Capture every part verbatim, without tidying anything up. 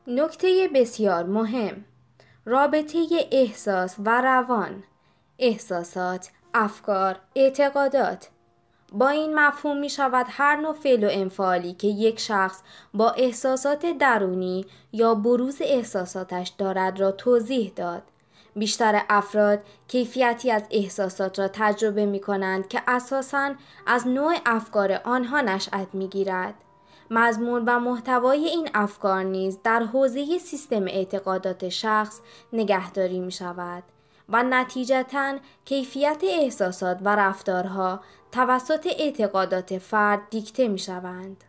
نکته بسیار مهم: رابطه احساس و روان، احساسات، افکار، اعتقادات. با این مفهوم می شود هر نوع فعل و انفعالی که یک شخص با احساسات درونی یا بروز احساساتش دارد را توضیح داد. بیشتر افراد کیفیتی از احساسات را تجربه می کنند که اساساً از نوع افکار آنها نشأت می گیرد. مضمون و محتوای این افکار نیز در حوزه سیستم اعتقادات شخص نگهداری می شود و نتیجتاً کیفیت احساسات و رفتارها توسط اعتقادات فرد دیکته می شوند.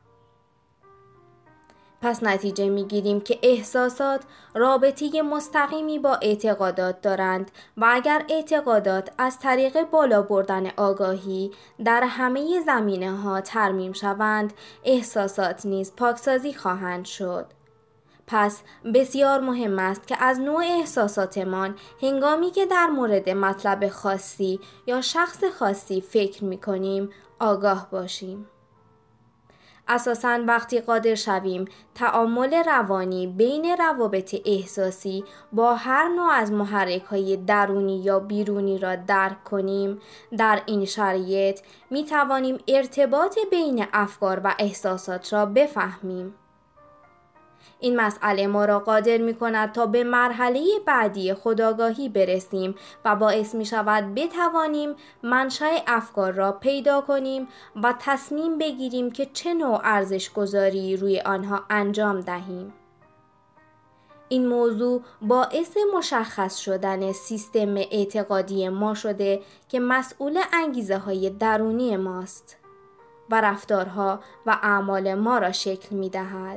پس نتیجه می گیریم که احساسات رابطه مستقیمی با اعتقادات دارند و اگر اعتقادات از طریق بالا بردن آگاهی در همه زمینه ها ترمیم شوند، احساسات نیز پاکسازی خواهند شد. پس بسیار مهم است که از نوع احساساتمان هنگامی که در مورد مطلب خاصی یا شخص خاصی فکر می کنیم آگاه باشیم. اساساً وقتی قادر شویم تعامل روانی بین روابط احساسی با هر نوع از محرک‌های درونی یا بیرونی را درک کنیم، در این شرایط می توانیم ارتباط بین افکار و احساسات را بفهمیم. این مسئله ما را قادر می کند تا به مرحله بعدی خودآگاهی برسیم و باعث می شود بتوانیم منشأ افکار را پیدا کنیم و تصمیم بگیریم که چه نوع ارزش گذاری روی آنها انجام دهیم. این موضوع باعث مشخص شدن سیستم اعتقادی ما شده که مسئول انگیزه های درونی ماست و رفتارها و اعمال ما را شکل می دهد.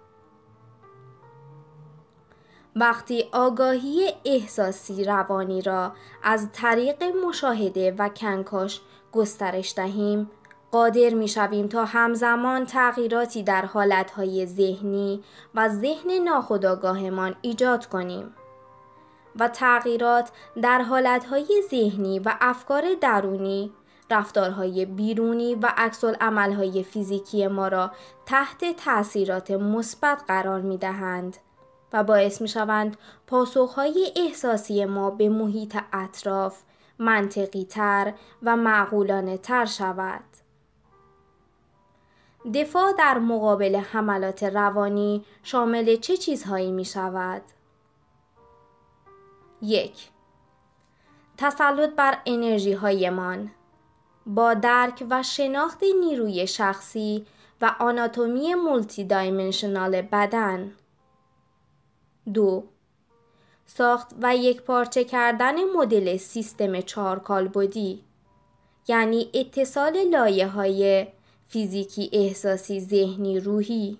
وقتی آگاهی احساسی روانی را از طریق مشاهده و کنکاش گسترش دهیم، قادر می شویم تا همزمان تغییراتی در حالتهای ذهنی و ذهن ناخودآگاهمان ایجاد کنیم و تغییرات در حالتهای ذهنی و افکار درونی، رفتارهای بیرونی و عکس‌العمل‌های فیزیکی ما را تحت تأثیرات مثبت قرار می دهند و باعث می شوند پاسخهای احساسی ما به محیط اطراف منطقی تر و معقولانه تر شود. دفاع در مقابل حملات روانی شامل چه چیزهایی می شود؟ یک. تسلط بر انرژی هایمان با درک و شناخت نیروی شخصی و آناتومی مولتی دایمنشنال بدن. دو. ساخت و یک پارچه کردن مدل سیستم چهارکالبدی، یعنی اتصال لایه‌های فیزیکی، احساسی، ذهنی، روحی.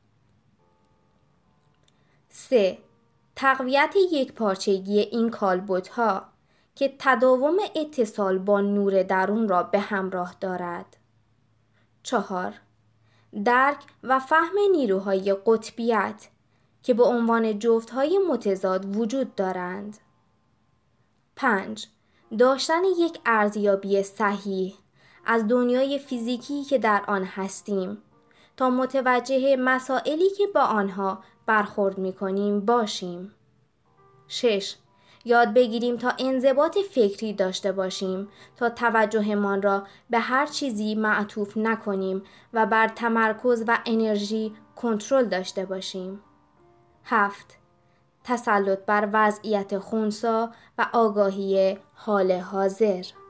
سه. تقویت یک پارچگی این کالبدها که تداوم اتصال با نور درون را به همراه دارد. چهار. درک و فهم نیروهای قطبیت که به عنوان جفت‌های متضاد وجود دارند. پنج. داشتن یک ارزیابی صحیح از دنیای فیزیکی که در آن هستیم تا متوجه مسائلی که با آنها برخورد می‌کنیم باشیم. شش. یاد بگیریم تا انضباط فکری داشته باشیم تا توجهمان را به هر چیزی معطوف نکنیم و بر تمرکز و انرژی کنترل داشته باشیم. هفت. تسلط بر وضعیت خنثی و آگاهی حال حاضر.